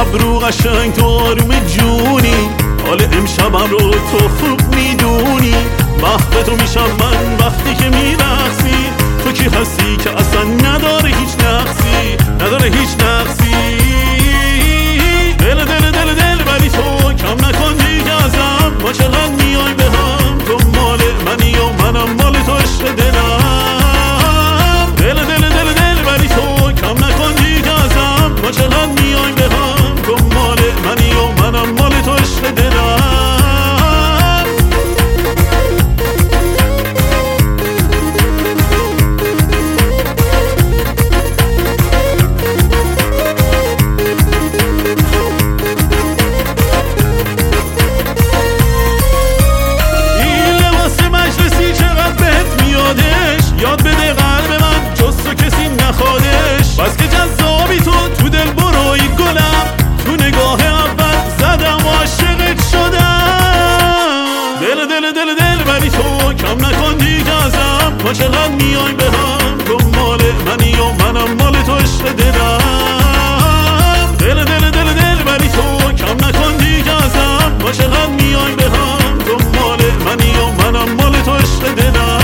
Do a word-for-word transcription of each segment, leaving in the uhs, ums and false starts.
ابرو قشنگ تو آروم جونی، حال امشبم رو تو خوب میدونی. محو تو میشم من وقتی که میرقصی، تو کی هستی که اصلا نداره هیچ نقصی، نداره هیچ نقصی. دل دل دل دل ولی تو کم نکن دیگه ازم، ما چقدر میای به هم، تو مال منی و منم مال تو عشق دلم. دل دل دل دل ولی تو کم نکن دیگه ازم، ما چقدر میای به هم، تو مال منی و منم مال تو عشق دلم. یاد بده قلب من جز تو کسی نخوادش، بس که جذابی تو تو دل بروی گلم، تو نگاه اول زدم و عاشقت شدم. دل دل دل دل ولی تو کم نکن دیگه ازم، ما چقدر میای به هم، تو مال منی و منم مال تو عشق دلم. دل دل دل دل ولی تو کم نکن دیگه ازم، ما چقدر میای به هم، تو مال منی و منم مال تو عشق دلم.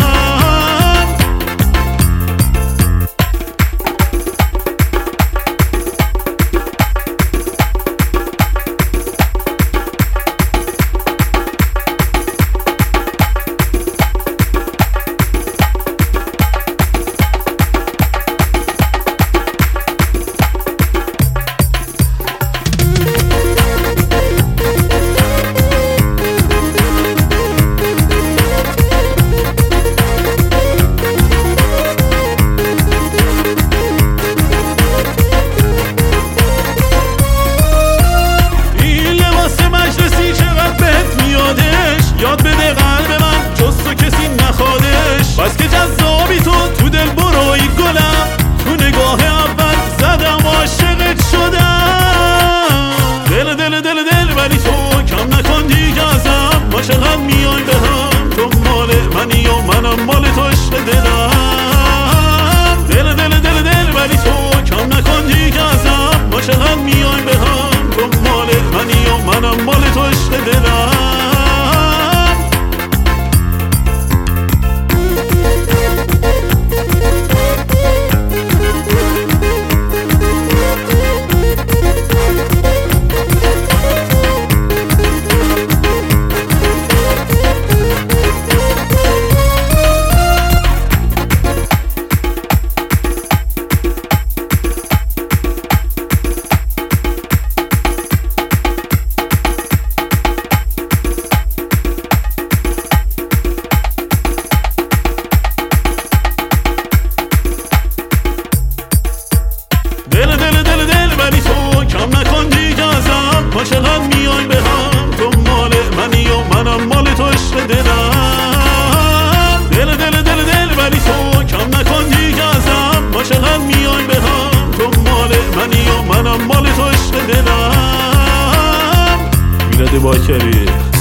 یاد بده قلب من جز تو کسی نخوادش، بس که جذابی تو تو دل بروی گلم، تو نگاه اول زدم و عاشقت شدم. دل دل دل دل ولی تو کم نکن دیگه ازم، ما چقدر میای به هم، تو مال منی و منم مال تو عشق دلم. دل دل دل دل ولی تو کم نکن دیگه ازم، ما چقدر میای به هم، تو مال منی و منم مال تو عشق دلم. دل دل دل دل ولی تو کم نکن دیگه ازم، ما چقدر میای به هم، تو مال منی و منم مال تو عشق دلم. دل دل دل دل ولی تو کم نکن دیگه ازم، ما چقدر میای به هم، تو مال منی و منم مال تو عشق دلم. میلاد باکری.